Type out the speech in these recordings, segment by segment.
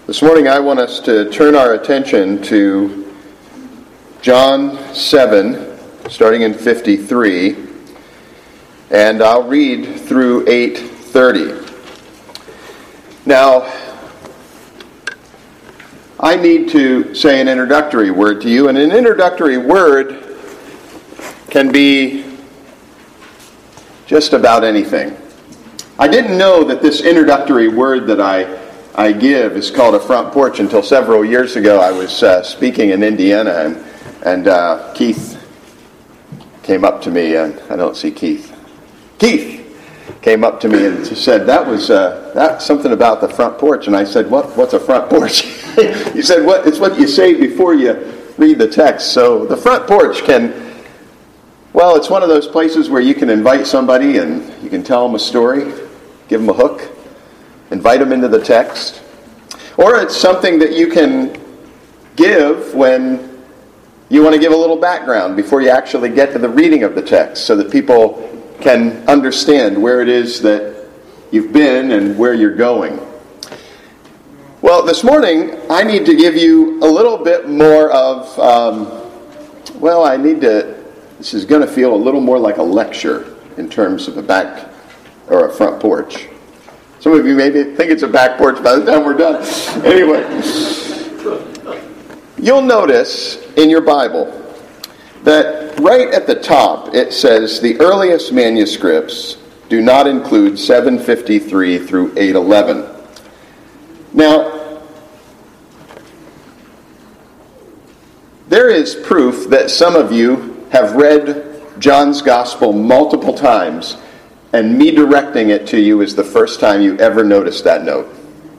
This morning I want us to turn our attention to John 7, starting in 53, and I'll read through 8:30. Now, I need to say an introductory word to you, and an introductory word can be just about anything. I didn't know that this introductory word that I give is called a front porch until several years ago. I was speaking in Indiana, and Keith came up to me, and I don't see Keith. Keith came up to me and said, that's something about the front porch. And I said, what's a front porch? He said, it's what you say before you read the text. So the front porch it's one of those places where you can invite somebody and you can tell them a story, give them a hook, invite them into the text. Or it's something that you can give when you want to give a little background before you actually get to the reading of the text so that people can understand where it is that you've been and where you're going. Well, this morning I need to give you a little bit more of, this is going to feel a little more like a lecture in terms of a back or a front porch. Some of you maybe think it's a back porch by the time we're done. Anyway, you'll notice in your Bible that right at the top it says the earliest manuscripts do not include 753 through 811. Now, there is proof that some of you have read John's Gospel multiple times, and me directing it to you is the first time you ever noticed that note.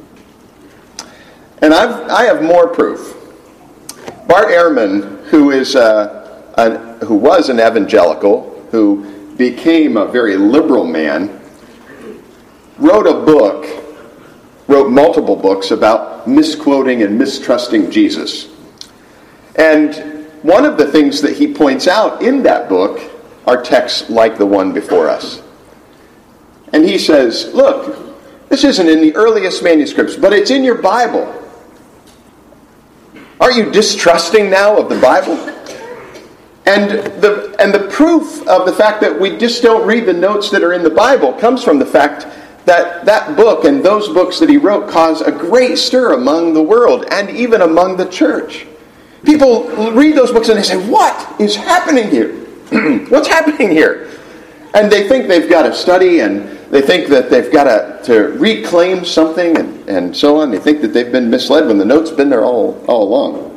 And I have more proof. Bart Ehrman, who was an evangelical, who became a very liberal man, wrote multiple books about misquoting and mistrusting Jesus. And one of the things that he points out in that book are texts like the one before us. And he says, look, this isn't in the earliest manuscripts, but it's in your Bible. Are you distrusting now of the Bible? And the proof of the fact that we just don't read the notes that are in the Bible comes from the fact that that book and those books that he wrote cause a great stir among the world and even among the church. People read those books and they say, what is happening here? What's happening here? And they think they've got to study, and they think that they've got to reclaim something and so on. They think that they've been misled when the note's been there all along.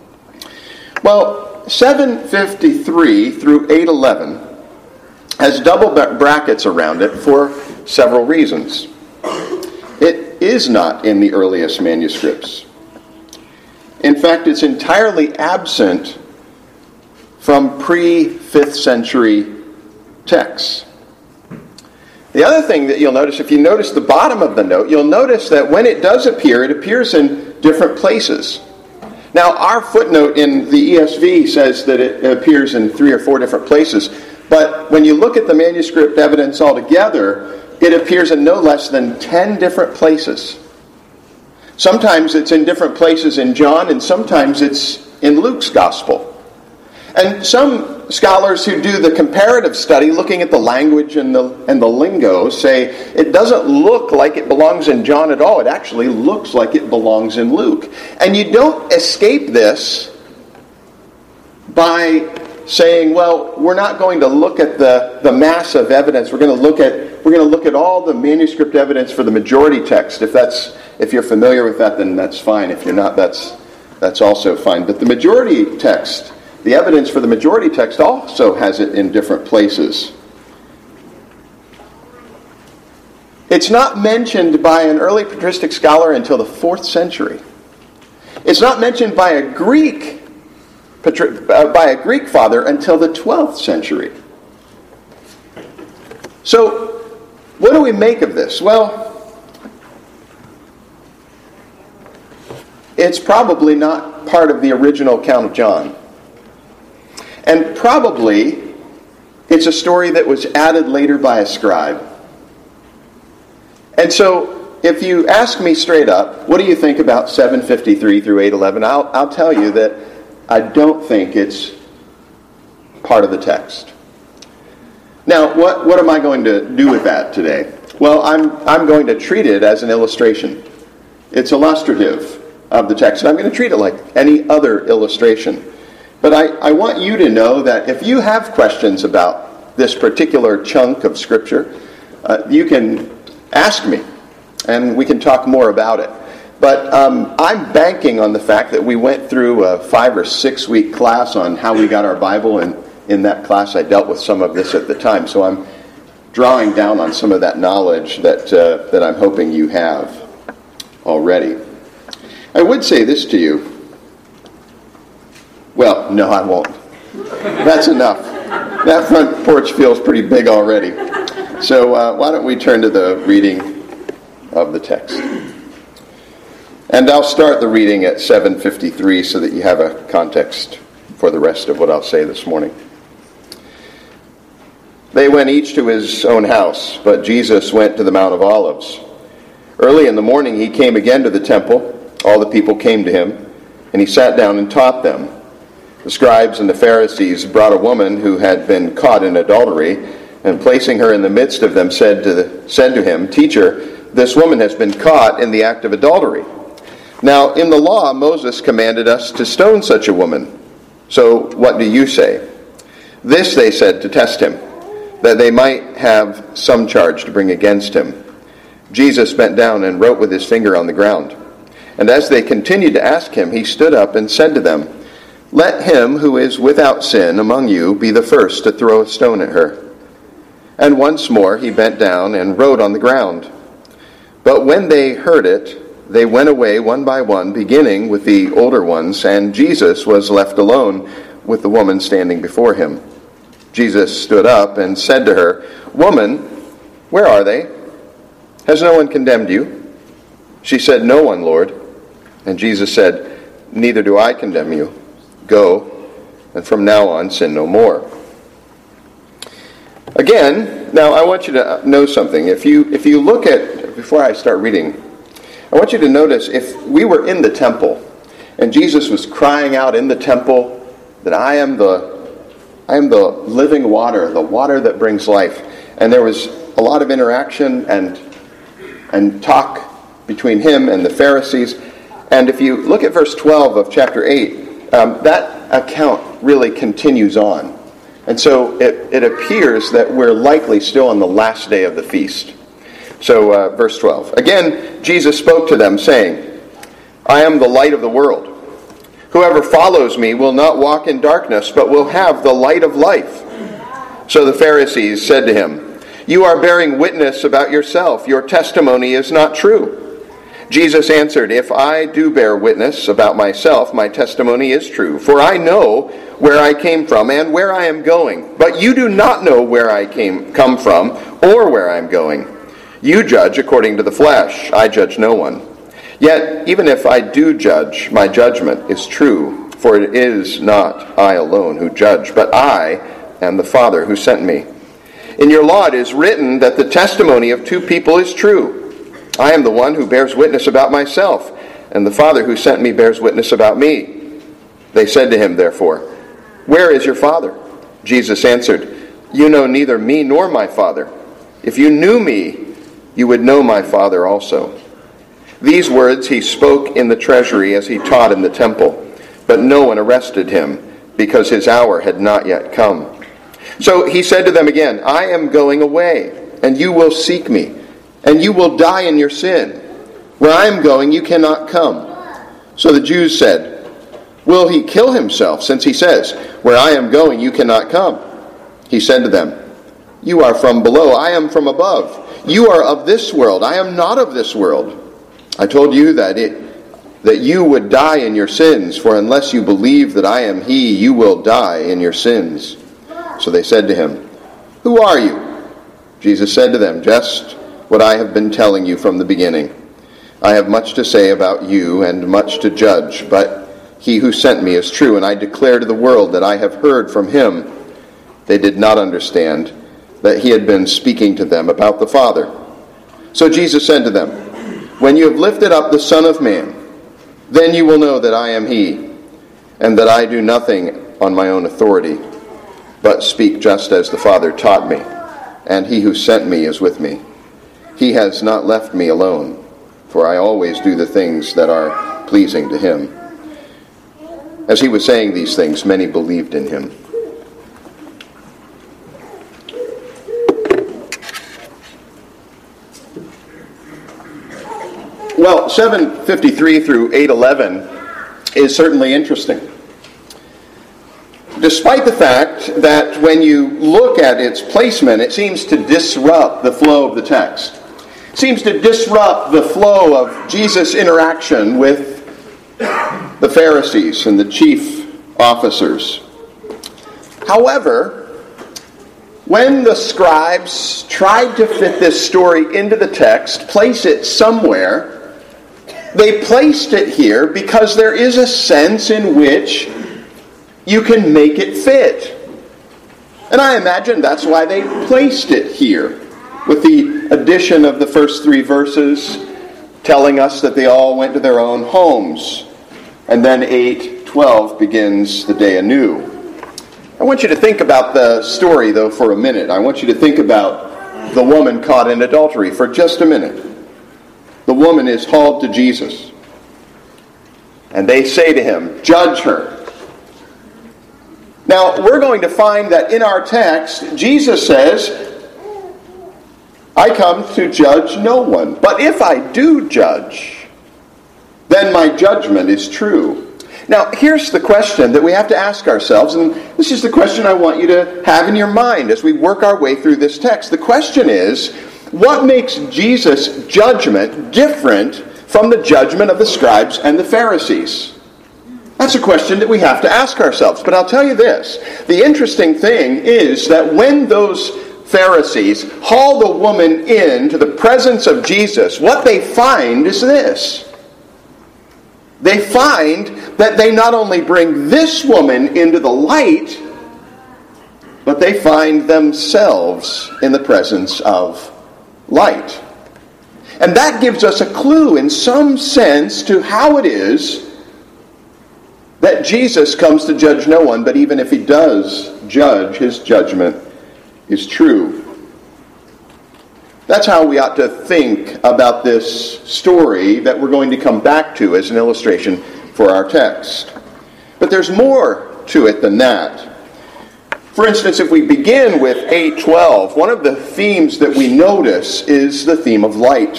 Well, 753 through 811 has double brackets around it for several reasons. It is not in the earliest manuscripts. In fact, it's entirely absent from pre-5th century texts. The other thing that you'll notice, if you notice the bottom of the note, you'll notice that when it does appear, it appears in different places. Now, our footnote in the ESV says that it appears in 3 or 4 different places, but when you look at the manuscript evidence altogether, it appears in no less than 10 different places. Sometimes it's in different places in John, and sometimes it's in Luke's Gospel. And some scholars who do the comparative study, looking at the language and the lingo, say it doesn't look like it belongs in John at all. It actually looks like it belongs in Luke. And you don't escape this by saying, well, we're not going to look at the mass of evidence. We're going to look at all the manuscript evidence for the majority text. If you're familiar with that, then that's fine. If you're not, that's also fine. But the majority text, the evidence for the majority text also has it in different places. It's not mentioned by an early patristic scholar until the 4th century. It's not mentioned by a Greek father until the 12th century. So, what do we make of this? Well, it's probably not part of the original account of John. And probably it's a story that was added later by a scribe. And so if you ask me straight up, what do you think about 7:53 through 8:11? I'll tell you that I don't think it's part of the text. Now, what am I going to do with that today? Well, I'm going to treat it as an illustration. It's illustrative of the text, and I'm going to treat it like any other illustration. But I want you to know that if you have questions about this particular chunk of Scripture, you can ask me, and we can talk more about it. But I'm banking on the fact that we went through a 5 or 6 week class on how we got our Bible, and in that class I dealt with some of this at the time. So I'm drawing down on some of that knowledge that I'm hoping you have already. I would say this to you. Well, no, I won't. That's enough. That front porch feels pretty big already. So why don't we turn to the reading of the text. And I'll start the reading at 7:53 so that you have a context for the rest of what I'll say this morning. They went each to his own house, but Jesus went to the Mount of Olives. Early in the morning he came again to the temple. All the people came to him, and he sat down and taught them. The scribes and the Pharisees brought a woman who had been caught in adultery, and placing her in the midst of them said to him, "Teacher, this woman has been caught in the act of adultery. Now in the law Moses commanded us to stone such a woman. So what do you say?" This they said to test him, that they might have some charge to bring against him. Jesus bent down and wrote with his finger on the ground. And as they continued to ask him, he stood up and said to them, "Let him who is without sin among you be the first to throw a stone at her." And once more he bent down and wrote on the ground. But when they heard it, they went away one by one, beginning with the older ones, and Jesus was left alone with the woman standing before him. Jesus stood up and said to her, "Woman, where are they? Has no one condemned you?" She said, "No one, Lord." And Jesus said, "Neither do I condemn you. Go, and from now on sin no more." Again, now I want you to know something. If you look at, before I start reading, I want you to notice if we were in the temple, and Jesus was crying out in the temple that I am the living water, the water that brings life. And there was a lot of interaction and talk between him and the Pharisees. And if you look at verse 12 of chapter 8, that account really continues on. And so it appears that we're likely still on the last day of the feast. So verse 12. Again, Jesus spoke to them, saying, "I am the light of the world. Whoever follows me will not walk in darkness, but will have the light of life." So the Pharisees said to him, "You are bearing witness about yourself. Your testimony is not true." Jesus answered, "If I do bear witness about myself, my testimony is true. For I know where I came from and where I am going. But you do not know where I come from or where I am going. You judge according to the flesh. I judge no one. Yet, even if I do judge, my judgment is true, for it is not I alone who judge, but I and the Father who sent me. In your law it is written that the testimony of two people is true. I am the one who bears witness about myself, and the Father who sent me bears witness about me." They said to him, therefore, "Where is your Father?" Jesus answered, "You know neither me nor my Father. If you knew me, you would know my Father also." These words he spoke in the treasury as he taught in the temple, but no one arrested him, because his hour had not yet come. So he said to them again, "I am going away, and you will seek me, and you will die in your sin. Where I am going, you cannot come." So the Jews said, "Will he kill himself, since he says, 'Where I am going, you cannot come'?" He said to them, "You are from below, I am from above. You are of this world, I am not of this world. I told you that you would die in your sins, for unless you believe that I am he, you will die in your sins." So they said to him, "Who are you?" Jesus said to them, "Just what I have been telling you from the beginning. I have much to say about you and much to judge, but he who sent me is true, and I declare to the world that I have heard from him." They did not understand that he had been speaking to them about the Father. So Jesus said to them, When you have lifted up the Son of Man, then you will know that I am he, and that I do nothing on my own authority, but speak just as the Father taught me, and he who sent me is with me. He has not left me alone, for I always do the things that are pleasing to him." As he was saying these things, many believed in him. Well, 7:53 through 8:11 is certainly interesting. Despite the fact that when you look at its placement, it seems to disrupt the flow of the text. It seems to disrupt the flow of Jesus' interaction with the Pharisees and the chief officers. However, when the scribes tried to fit this story into the text, place it somewhere, they placed it here because there is a sense in which you can make it fit. And I imagine that's why they placed it here, with the addition of the first 3 verses telling us that they all went to their own homes. And then 8:12 begins the day anew. I want you to think about the story, though, for a minute. I want you to think about the woman caught in adultery for just a minute. The woman is hauled to Jesus. And they say to him, "Judge her." Now, we're going to find that in our text, Jesus says, "I come to judge no one. But if I do judge, then my judgment is true." Now, here's the question that we have to ask ourselves, and this is the question I want you to have in your mind as we work our way through this text. The question is, what makes Jesus' judgment different from the judgment of the scribes and the Pharisees? That's a question that we have to ask ourselves. But I'll tell you this. The interesting thing is that when those Pharisees haul the woman into the presence of Jesus, what they find is this. They find that they not only bring this woman into the light, but they find themselves in the presence of light. And that gives us a clue in some sense to how it is that Jesus comes to judge no one, but even if he does judge, his judgment is true. That's how we ought to think about this story that we're going to come back to as an illustration for our text. But there's more to it than that. For instance, if we begin with 8:12, one of the themes that we notice is the theme of light.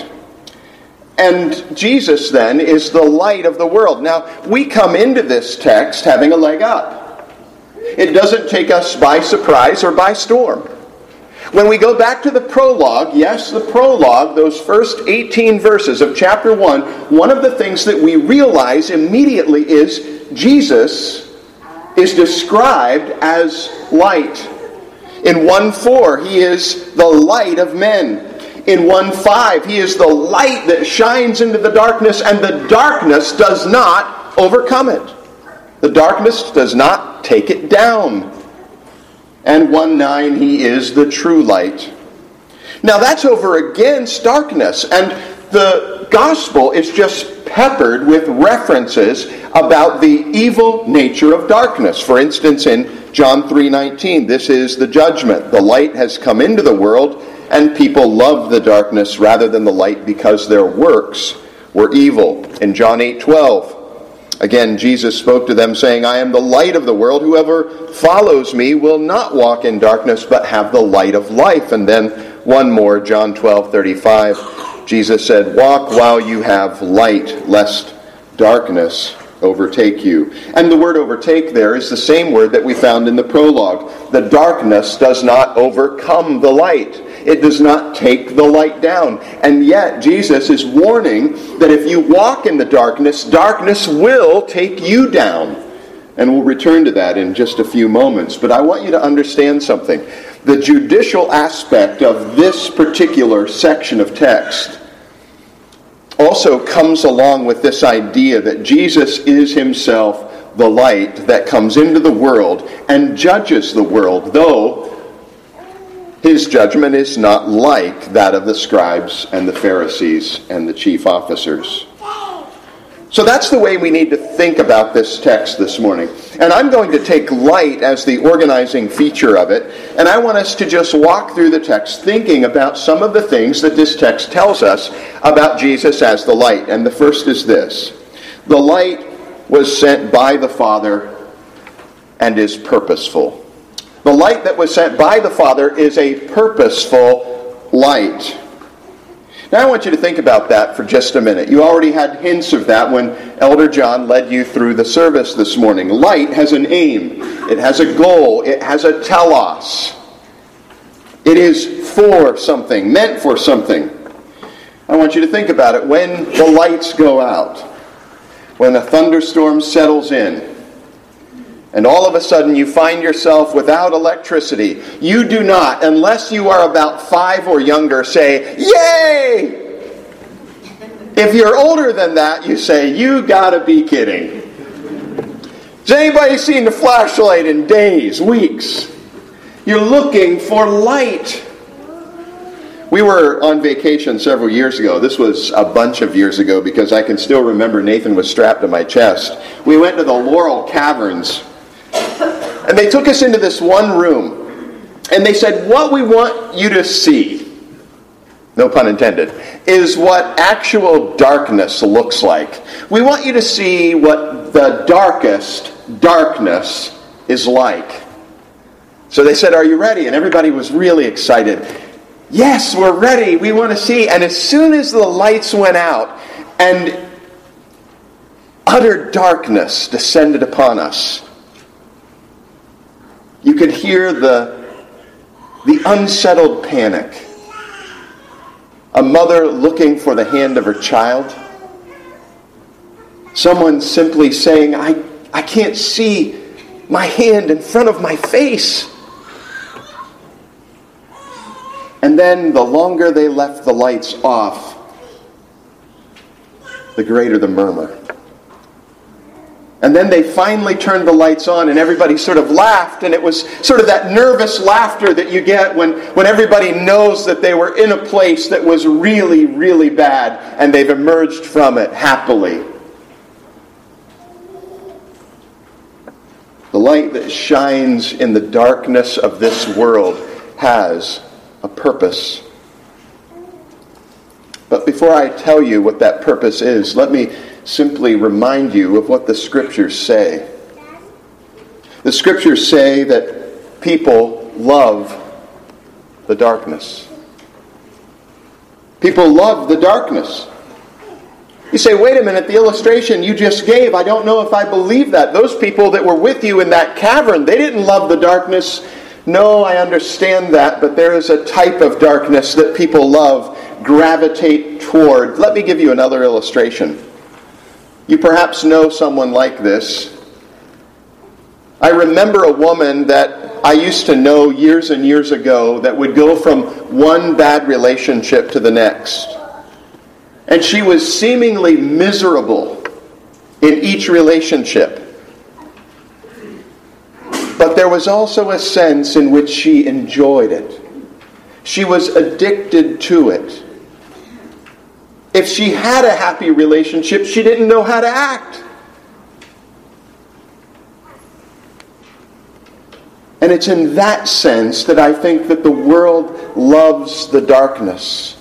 And Jesus, then, is the light of the world. Now, we come into this text having a leg up. It doesn't take us by surprise or by storm. When we go back to the prologue, yes, the prologue, those first 18 verses of chapter 1, one of the things that we realize immediately is Jesus is described as light. In 1:4, he is the light of men. In 1:5, he is the light that shines into the darkness, and the darkness does not overcome it. The darkness does not take it down. And 1:9, he is the true light. Now that's over against darkness, and the gospel is just peppered with references about the evil nature of darkness. For instance, in John 3:19, this is the judgment. The light has come into the world, and people love the darkness rather than the light because their works were evil. In John 8:12, again, Jesus spoke to them saying, "I am the light of the world. Whoever follows me will not walk in darkness, but have the light of life." And then one more, John 12:35, Jesus said, "Walk while you have light, lest darkness overtake you." And the word overtake there is the same word that we found in the prologue. The darkness does not overcome the light. It does not take the light down. And yet Jesus is warning that if you walk in the darkness, darkness will take you down. And we'll return to that in just a few moments. But I want you to understand something. The judicial aspect of this particular section of text also comes along with this idea that Jesus is himself the light that comes into the world and judges the world, though His judgment is not like that of the scribes and the Pharisees and the chief officers. So that's the way we need to think about this text this morning. And I'm going to take light as the organizing feature of it, and I want us to just walk through the text thinking about some of the things that this text tells us about Jesus as the light. And the first is this: the light was sent by the Father and is purposeful. The light that was sent by the Father is a purposeful light. Now I want you to think about that for just a minute. You already had hints of that when Elder John led you through the service this morning. Light has an aim. It has a goal. It has a telos. It is for something, meant for something. I want you to think about it. When the lights go out, when a thunderstorm settles in, and all of a sudden you find yourself without electricity, you do not, unless you are about 5 or younger, say, "Yay!" If you're older than that, you say, "You gotta be kidding." Has anybody seen the flashlight in days, weeks? You're looking for light. We were on vacation several years ago. This was a bunch of years ago because I can still remember Nathan was strapped to my chest. We went to the Laurel Caverns. And they took us into this one room. And they said, what we want you to see, no pun intended, is what actual darkness looks like. We want you to see what the darkest darkness is like. So they said, are you ready? And everybody was really excited. Yes, we're ready. We want to see. And as soon as the lights went out and utter darkness descended upon us, you could hear the unsettled panic. A mother looking for the hand of her child. Someone simply saying, I can't see my hand in front of my face. And then the longer they left the lights off, the greater the murmur. And then they finally turned the lights on and everybody sort of laughed, and it was sort of that nervous laughter that you get when everybody knows that they were in a place that was really, really bad and they've emerged from it happily. The light that shines in the darkness of this world has a purpose. But before I tell you what that purpose is, let me simply remind you of what the Scriptures say. The Scriptures say that people love the darkness. People love the darkness. You say, wait a minute, the illustration you just gave, I don't know if I believe that. Those people that were with you in that cavern, they didn't love the darkness. No, I understand that, but there is a type of darkness that people love, gravitate toward. Let me give you another illustration. You perhaps know someone like this. I remember a woman that I used to know years and years ago that would go from one bad relationship to the next. And she was seemingly miserable in each relationship. But there was also a sense in which she enjoyed it. She was addicted to it. If she had a happy relationship, she didn't know how to act. And it's in that sense that I think that the world loves the darkness.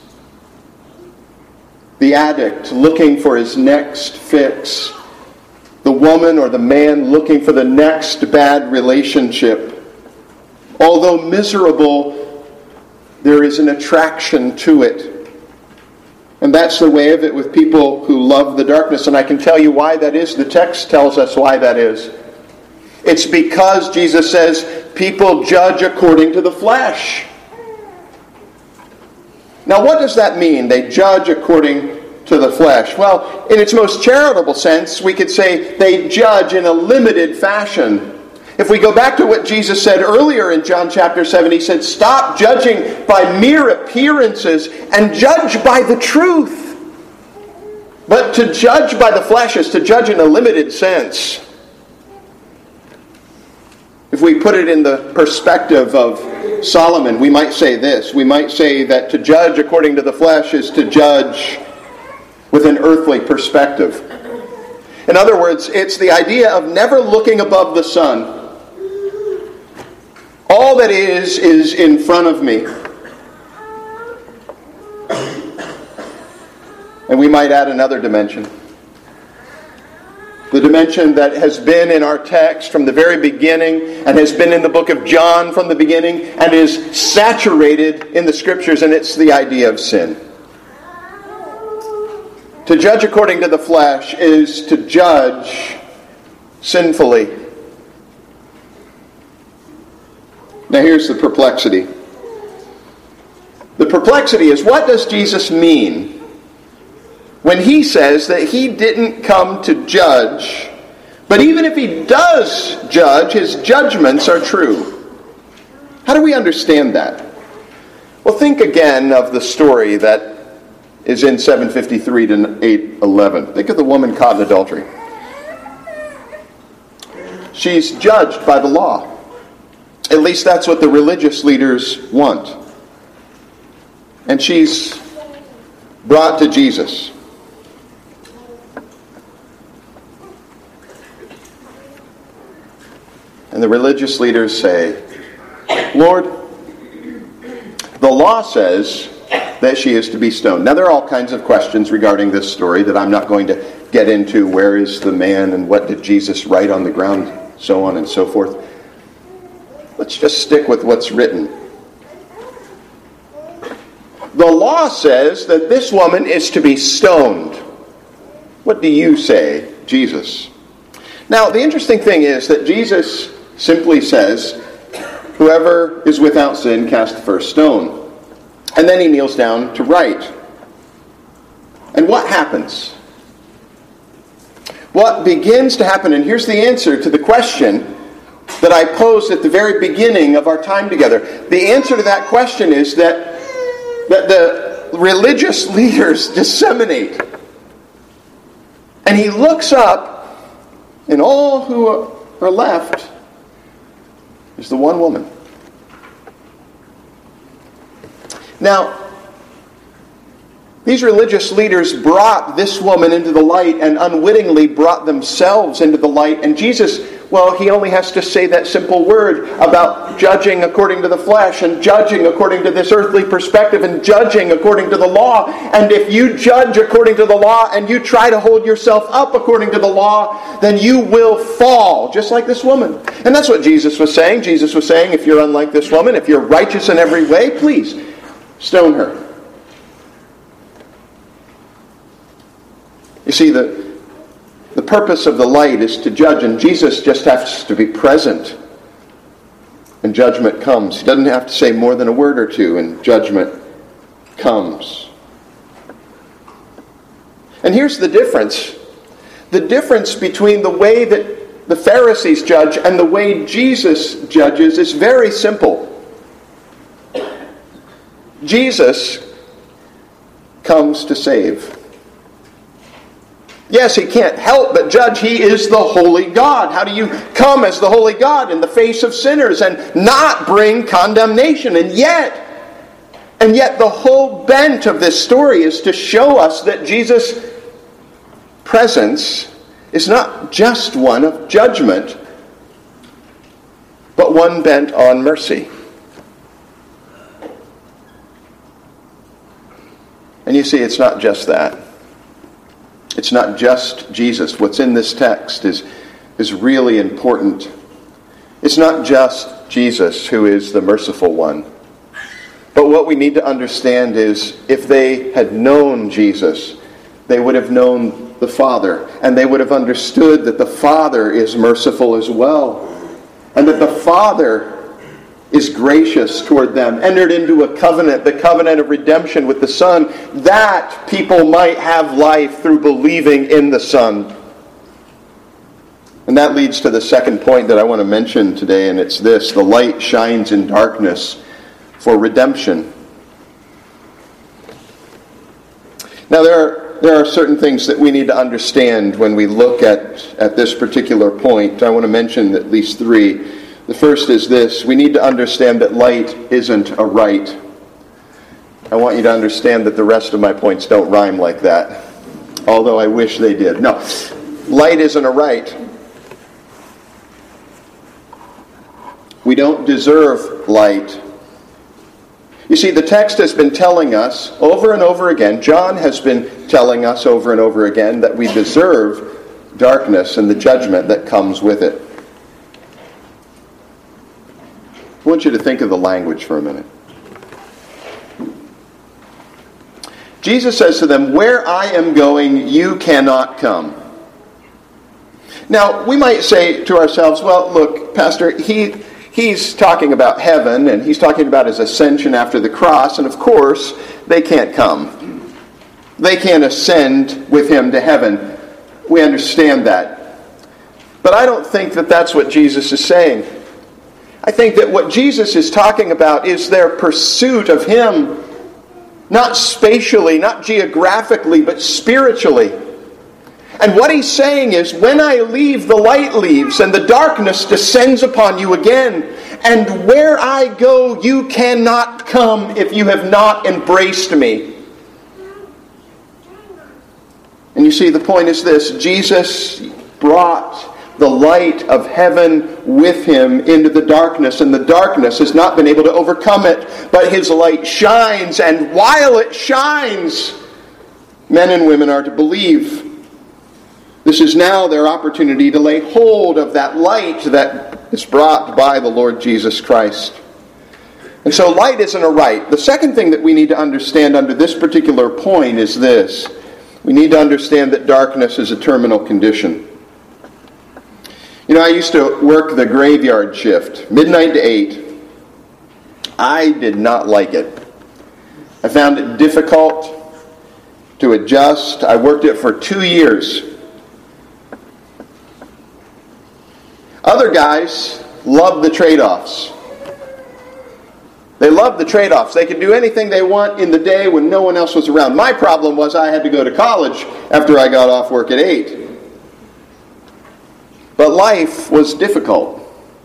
The addict looking for his next fix. The woman or the man looking for the next bad relationship. Although miserable, there is an attraction to it. And that's the way of it with people who love the darkness. And I can tell you why that is. The text tells us why that is. It's because Jesus says people judge according to the flesh. Now what does that mean? They judge according to the flesh. Well, in its most charitable sense, we could say they judge in a limited fashion. If we go back to what Jesus said earlier in John chapter 7, he said, stop judging by mere appearances and judge by the truth. But to judge by the flesh is to judge in a limited sense. If we put it in the perspective of Solomon, we might say this. We might say that to judge according to the flesh is to judge with an earthly perspective. In other words, it's the idea of never looking above the sun. All that is in front of me. And we might add another dimension. The dimension that has been in our text from the very beginning and has been in the book of John from the beginning and is saturated in the Scriptures, and it's the idea of sin. To judge according to the flesh is to judge sinfully. Now here's the perplexity. The perplexity is, what does Jesus mean when he says that he didn't come to judge, but even if he does judge, his judgments are true? How do we understand that? Well, think again of the story that is in 7:53 to 8:11. Think of the woman caught in adultery. She's judged by the law. At least that's what the religious leaders want. And she's brought to Jesus. And the religious leaders say, Lord, the law says that she is to be stoned. Now there are all kinds of questions regarding this story that I'm not going to get into. Where is the man and what did Jesus write on the ground, so on and so forth. Let's just stick with what's written. The law says that this woman is to be stoned. What do you say, Jesus? Now, the interesting thing is that Jesus simply says, whoever is without sin, cast the first stone. And then he kneels down to write. And what happens? What begins to happen, and here's the answer to the question that I posed at the very beginning of our time together. The answer to that question is that the religious leaders disseminate. And he looks up, and all who are left is the one woman. Now, these religious leaders brought this woman into the light and unwittingly brought themselves into the light. And Jesus, well, he only has to say that simple word about judging according to the flesh and judging according to this earthly perspective and judging according to the law. And if you judge according to the law and you try to hold yourself up according to the law, then you will fall, just like this woman. And that's what Jesus was saying. Jesus was saying, if you're unlike this woman, if you're righteous in every way, please stone her. You see, the purpose of the light is to judge, and Jesus just has to be present, and judgment comes. He doesn't have to say more than a word or two, and judgment comes. And here's the difference. The difference between the way that the Pharisees judge and the way Jesus judges is very simple. Jesus comes to save. Yes, he can't help but judge. He is the holy God. How do you come as the holy God in the face of sinners and not bring condemnation? And yet the whole bent of this story is to show us that Jesus' presence is not just one of judgment, but one bent on mercy. And you see, it's not just that. It's not just Jesus. What's in this text is really important. It's not just Jesus who is the merciful one. But what we need to understand is if they had known Jesus, they would have known the Father. And they would have understood that the Father is merciful as well. And that the Father is gracious toward them, entered into a covenant, the covenant of redemption with the Son, that people might have life through believing in the Son. And that leads to the second point that I want to mention today, and it's this: the light shines in darkness for redemption. Now there are certain things that we need to understand when we look at this particular point. I want to mention at least three. The first is this: we need to understand that light isn't a right. I want you to understand that the rest of my points don't rhyme like that, although I wish they did. No, light isn't a right. We don't deserve light. You see, the text has been telling us over and over again, John has been telling us over and over again, that we deserve darkness and the judgment that comes with it. I want you to think of the language for a minute. Jesus says to them, "Where I am going, you cannot come." Now, we might say to ourselves, well, look, Pastor, he's talking about heaven, and he's talking about his ascension after the cross, and of course, they can't come. They can't ascend with him to heaven. We understand that. But I don't think that that's what Jesus is saying. I think that what Jesus is talking about is their pursuit of him, not spatially, not geographically, but spiritually. And what he's saying is, when I leave, the light leaves, and the darkness descends upon you again. And where I go, you cannot come if you have not embraced me. And you see, the point is this: Jesus brought the light of heaven with him into the darkness, and the darkness has not been able to overcome it, but his light shines, and while it shines, men and women are to believe. This is now their opportunity to lay hold of that light that is brought by the Lord Jesus Christ. And so light isn't a right. The second thing that we need to understand under this particular point is this: we need to understand that darkness is a terminal condition. You know, I used to work the graveyard shift, midnight to 8. I did not like it. I found it difficult to adjust. I worked it for 2 years. Other guys loved the trade-offs. They loved the trade-offs. They could do anything they want in the day when no one else was around. My problem was I had to go to college after I got off work at 8. But life was difficult.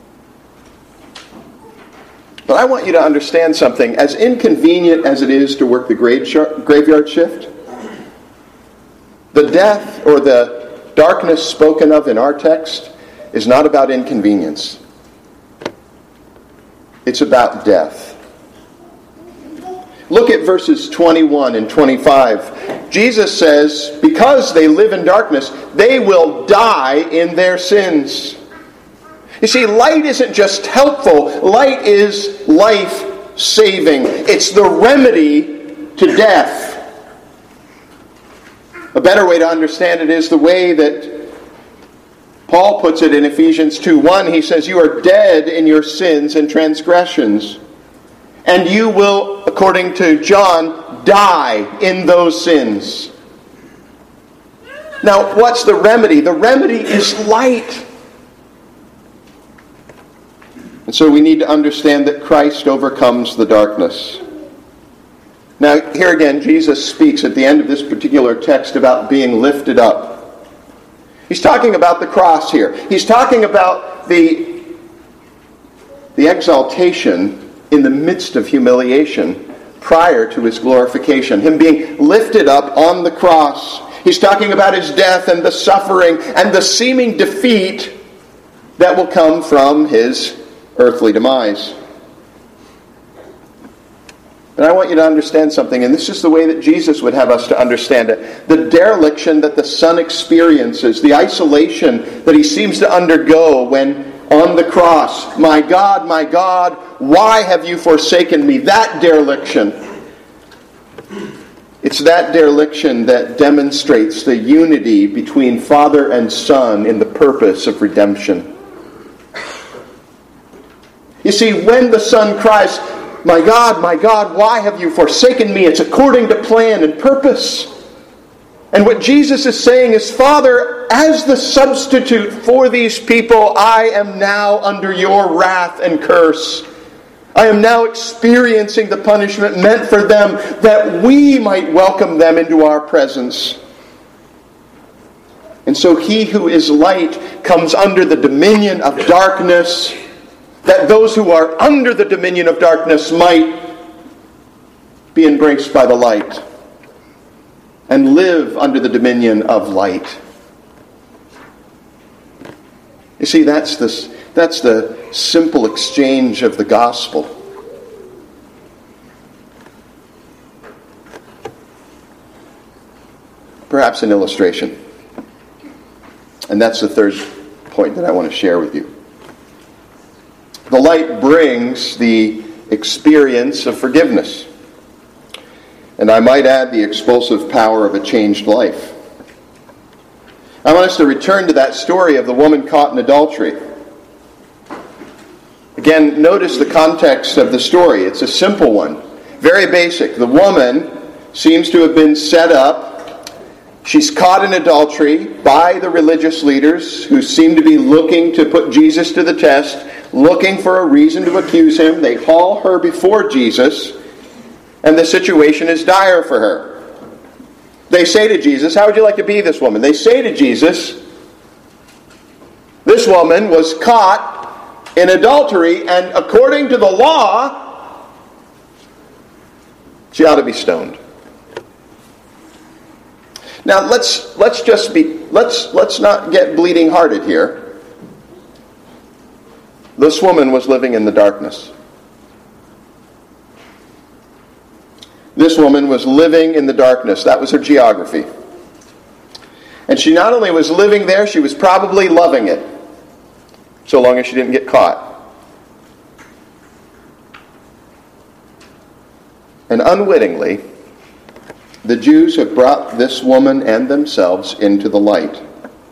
But I want you to understand something. As inconvenient as it is to work the graveyard shift, the death or the darkness spoken of in our text is not about inconvenience. It's about death. Look at verses 21 and 25. Jesus says, because they live in darkness, they will die in their sins. You see, light isn't just helpful. Light is life-saving. It's the remedy to death. A better way to understand it is the way that Paul puts it in Ephesians 2:1. He says, "You are dead in your sins and transgressions, and you will, according to John, die in those sins." Now, what's the remedy? The remedy is light. And so we need to understand that Christ overcomes the darkness. Now, here again, Jesus speaks at the end of this particular text about being lifted up. He's talking about the cross here. He's talking about the exaltation in the midst of humiliation prior to his glorification. Him being lifted up on the cross. He's talking about his death and the suffering and the seeming defeat that will come from his earthly demise. And I want you to understand something, and this is the way that Jesus would have us to understand it. The dereliction that the Son experiences, the isolation that he seems to undergo when on the cross, my God, why have you forsaken me? That dereliction. It's that dereliction that demonstrates the unity between Father and Son in the purpose of redemption. You see, when the Son cries, my God, why have you forsaken me? It's according to plan and purpose. And what Jesus is saying is, Father, as the substitute for these people, I am now under your wrath and curse. I am now experiencing the punishment meant for them that we might welcome them into our presence. And so he who is light comes under the dominion of darkness, that those who are under the dominion of darkness might be embraced by the light and live under the dominion of light. You see, that's the simple exchange of the gospel. Perhaps an illustration. And that's the third point that I want to share with you. The light brings the experience of forgiveness. And I might add the expulsive power of a changed life. I want us to return to that story of the woman caught in adultery. Again, notice the context of the story. It's a simple one. Very basic. The woman seems to have been set up. She's caught in adultery by the religious leaders who seem to be looking to put Jesus to the test, looking for a reason to accuse him. They haul her before Jesus, and the situation is dire for her. They say to Jesus, "How would you like to be this woman?" They say to Jesus, "This woman was caught in adultery, and according to the law, she ought to be stoned." Now let's not get bleeding hearted here. This woman was living in the darkness. This woman was living in the darkness. That was her geography. And she not only was living there, she was probably loving it, so long as she didn't get caught. And unwittingly, the Jews have brought this woman and themselves into the light.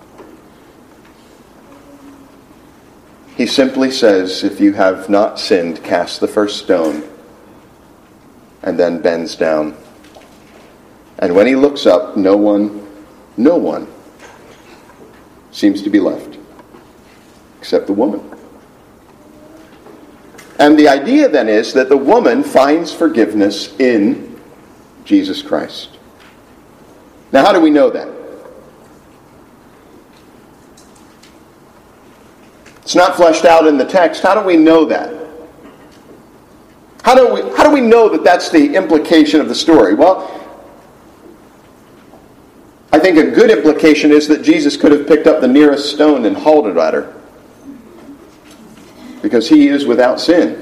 He simply says, "If you have not sinned, cast the first stone," and then bends down. And when he looks up, no one seems to be left, except the woman. And the idea then is that the woman finds forgiveness in Jesus Christ. Now, how do we know that? It's not fleshed out in the text. How do we know that? How do we know that that's the implication of the story? Well, I think a good implication is that Jesus could have picked up the nearest stone and hauled it at her, because he is without sin.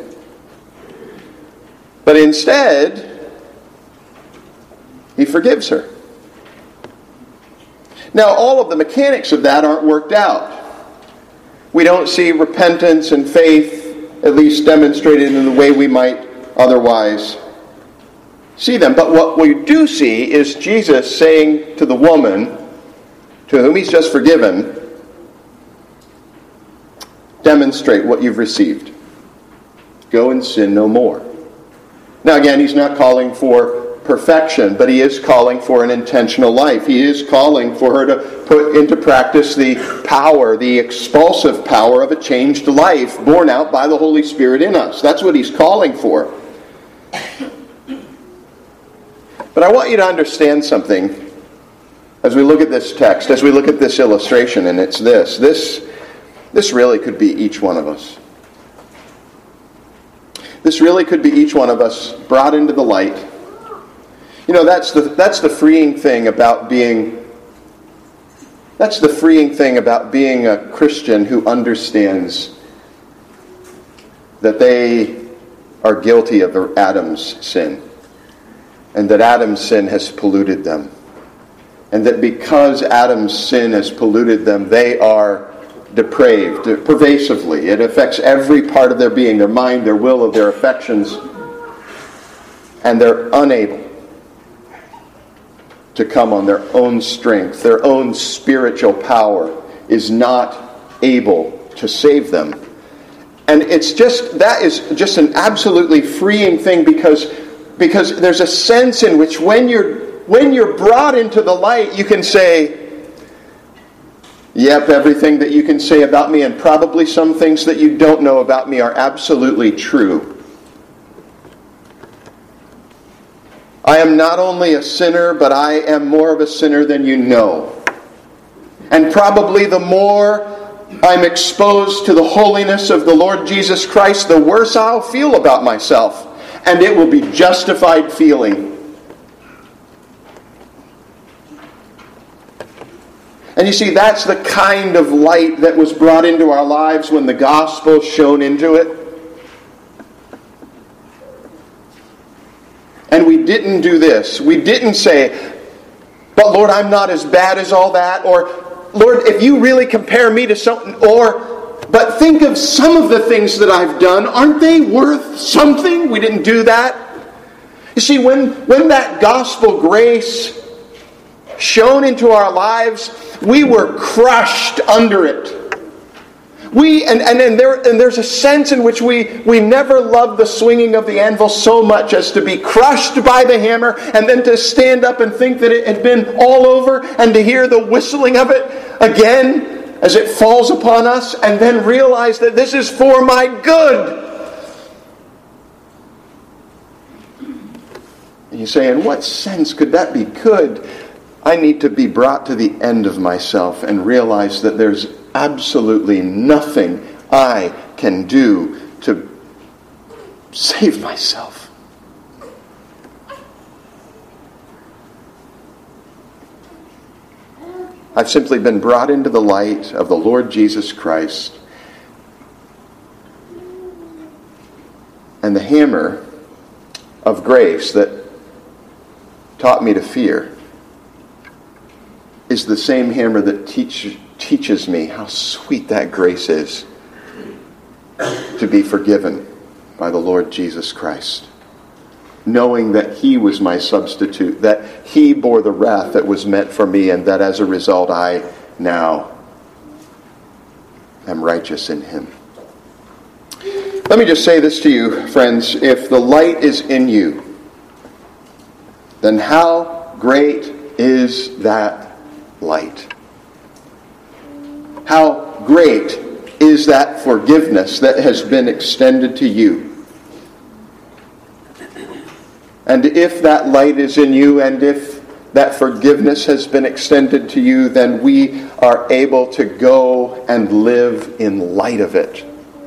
But instead, he forgives her. Now, all of the mechanics of that aren't worked out. We don't see repentance and faith, at least demonstrated in the way we might otherwise see them. But what we do see is Jesus saying to the woman, to whom he's just forgiven, "Demonstrate what you've received. Go and sin no more." Now again, he's not calling for perfection, but he is calling for an intentional life. He is calling for her to put into practice the power, the expulsive power of a changed life born out by the Holy Spirit in us. That's what he's calling for. But I want you to understand something as we look at this text, as we look at this illustration, and it's this. This really could be each one of us. This really could be each one of us brought into the light. You know, that's the freeing thing about being a Christian who understands that they are guilty of Adam's sin, and that Adam's sin has polluted them, and that because Adam's sin has polluted them, they are depraved pervasively. It affects every part of their being, their mind, their will, their affections, and they're unable to come on their own strength. Their own spiritual power is not able to save them. And that is just an absolutely freeing thing, because there's a sense in which when you're brought into the light, you can say, "Yep, everything that you can say about me, and probably some things that you don't know about me, are absolutely true. I am not only a sinner, but I am more of a sinner than you know. And probably the more I'm exposed to the holiness of the Lord Jesus Christ, the worse I'll feel about myself. And it will be justified feeling. And you see, that's the kind of light that was brought into our lives when the gospel shone into it. And we didn't do this. We didn't say, but Lord, I'm not as bad as all that. Or, Lord, if you really compare me to something. Or, but think of some of the things that I've done. Aren't they worth something? We didn't do that. You see, when that gospel grace shone into our lives, we were crushed under it. There's a sense in which we never loved the swinging of the anvil so much as to be crushed by the hammer and then to stand up and think that it had been all over and to hear the whistling of it again as it falls upon us and then realize that this is for my good. And you say, in what sense could that be good? I need to be brought to the end of myself and realize that there's absolutely nothing I can do to save myself. I've simply been brought into the light of the Lord Jesus Christ. And the hammer of grace that taught me to fear is the same hammer that teaches me how sweet that grace is to be forgiven by the Lord Jesus Christ. Knowing that He was my substitute, that He bore the wrath that was meant for me, and that as a result I now am righteous in Him. Let me just say this to you, friends. If the light is in you, then how great is that light? How great is that forgiveness that has been extended to you? And if that light is in you, and if that forgiveness has been extended to you, then we are able to go and live in light of it.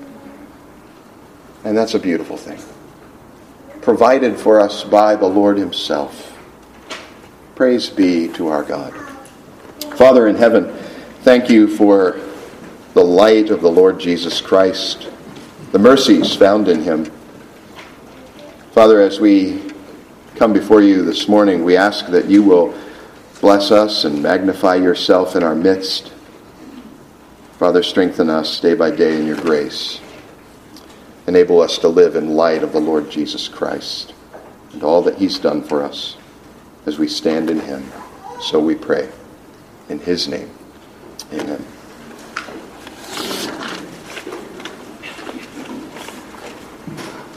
And that's a beautiful thing. Provided for us by the Lord Himself. Praise be to our God. Father in heaven, thank you for the light of the Lord Jesus Christ, the mercies found in Him. Father, as we come before you this morning, we ask that you will bless us and magnify yourself in our midst. Father, strengthen us day by day in your grace. Enable us to live in light of the Lord Jesus Christ and all that He's done for us as we stand in Him. So we pray. In His name, amen.